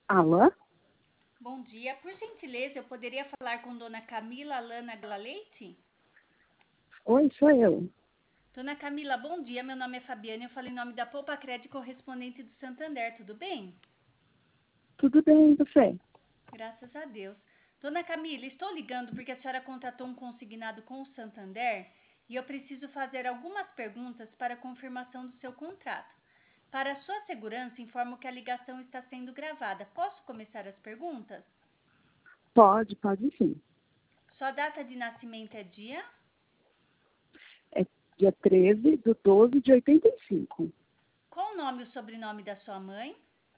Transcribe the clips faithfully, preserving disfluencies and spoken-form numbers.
Alô? Bom dia. Por gentileza, eu poderia falar com Dona Camila Lana Gala Leite? Oi, sou eu. Dona Camila, bom dia. Meu nome é Fabiana. Eu falo em nome da Poupa Crédito correspondente do Santander. Tudo bem? Tudo bem, e você? Graças a Deus. Dona Camila, estou ligando porque a senhora contratou um consignado com o Santander e eu preciso fazer algumas perguntas para confirmação do seu contrato. Para sua segurança, informo que a ligação está sendo gravada. Posso começar as perguntas? Pode, pode sim. Sua data de nascimento é dia? É dia treze de doze de oitenta e cinco. Qual o nome e o sobrenome da sua mãe?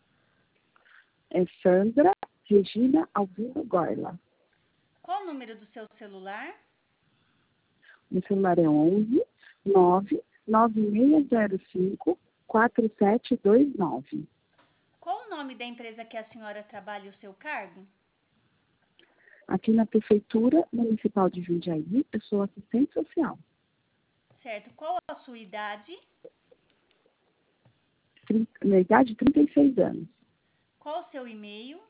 É Sandra Regina Alvino Goila. Qual o número do seu celular? Meu celular é onze nove nove seis zero cinco quatro sete dois nove. Qual o nome da empresa que a senhora trabalha e o seu cargo? Aqui na Prefeitura Municipal de Jundiaí, eu sou assistente social. Certo. Qual a sua idade? Trin- Minha idade, trinta e seis anos. Qual o seu e-mail?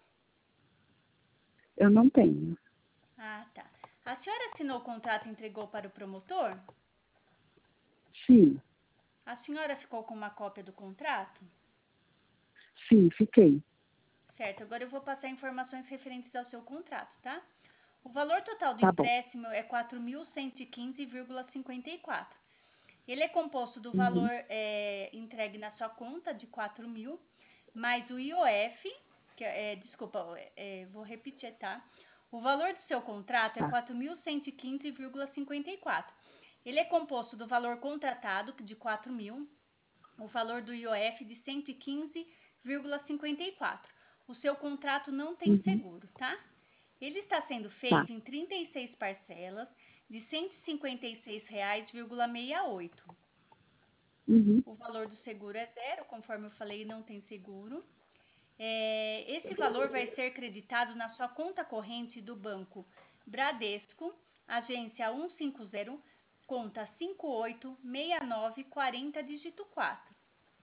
Eu não tenho. Ah, tá. A senhora assinou o contrato e entregou para o promotor? Sim, A senhora ficou com uma cópia do contrato? sim, fiquei. Certo. Agora eu vou passar informações referentes ao seu contrato, tá? O valor total do Tá bom. empréstimo é quatro mil cento e quinze vírgula cinquenta e quatro. Ele é composto do Uhum. valor é, entregue na sua conta de quatro mil, mais o I O F, que é, desculpa, é, vou repetir, tá? O valor do seu contrato é Tá. quatro mil cento e quinze vírgula cinquenta e quatro. Ele é composto do valor contratado de quatro mil, o valor do I O F de cento e quinze vírgula cinquenta e quatro. O seu contrato não tem Uhum. seguro, tá? Ele está sendo Tá. feito em trinta e seis parcelas de cento e cinquenta e seis reais vírgula sessenta e oito. Uhum. O valor do seguro é zero, conforme eu falei, não tem seguro. É, esse valor vai ser creditado na sua conta corrente do banco Bradesco, agência cento e cinquenta, conta cinco oito seis nove quatro zero, dígito quatro.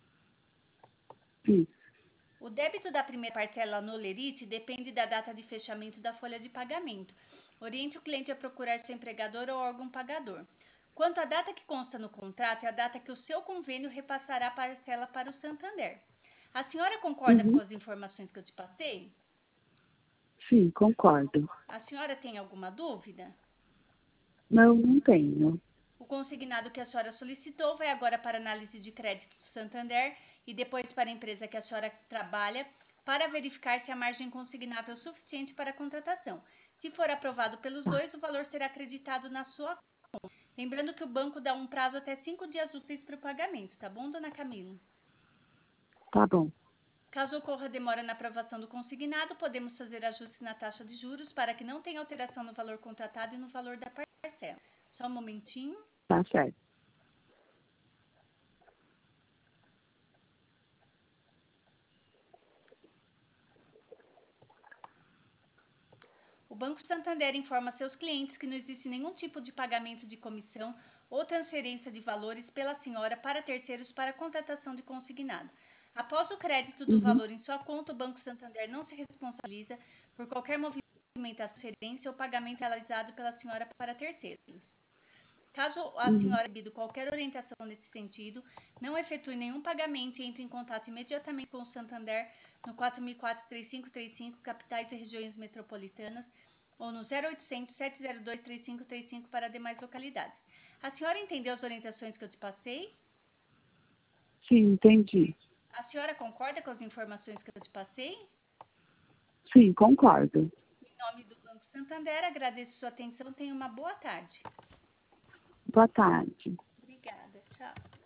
Isso. O débito da primeira parcela no Lerite depende da data de fechamento da folha de pagamento. Oriente o cliente a procurar seu empregador ou órgão pagador. Quanto à data que consta no contrato, é a data que o seu convênio repassará a parcela para o Santander. A senhora concorda com Uhum. as informações que eu te passei? Sim, concordo. A senhora tem alguma dúvida? Não, não tenho. O consignado que a senhora solicitou vai agora para análise de crédito do Santander e depois para a empresa que a senhora trabalha para verificar se a margem consignável é suficiente para a contratação. Se for aprovado pelos Tá, dois, o valor será acreditado na sua conta. Lembrando que o banco dá um prazo até cinco dias úteis para o pagamento, tá bom, dona Camila? tá bom. Caso ocorra demora na aprovação do consignado, podemos fazer ajustes na taxa de juros para que não tenha alteração no valor contratado e no valor da parcela. Só um momentinho. Tá certo. O Banco Santander informa seus clientes que não existe nenhum tipo de pagamento de comissão ou transferência de valores pela senhora para terceiros para contratação de consignado. Após o crédito do Uhum. valor em sua conta, o Banco Santander não se responsabiliza por qualquer movimentação, transferência ou pagamento realizado pela senhora para terceiros. Caso a Uhum. senhora tenha qualquer orientação nesse sentido, não efetue nenhum pagamento e entre em contato imediatamente com o Santander no quatro mil e quatro, três cinco três cinco, capitais e regiões metropolitanas, ou no zero oitocentos, sete zero dois, três cinco três cinco para demais localidades. A senhora entendeu as orientações que eu te passei? Sim, entendi. A senhora concorda com as informações que eu te passei? Sim, concordo. Em nome do Banco Santander, agradeço sua atenção. Tenha uma boa tarde. Boa tarde. Obrigada. Tchau.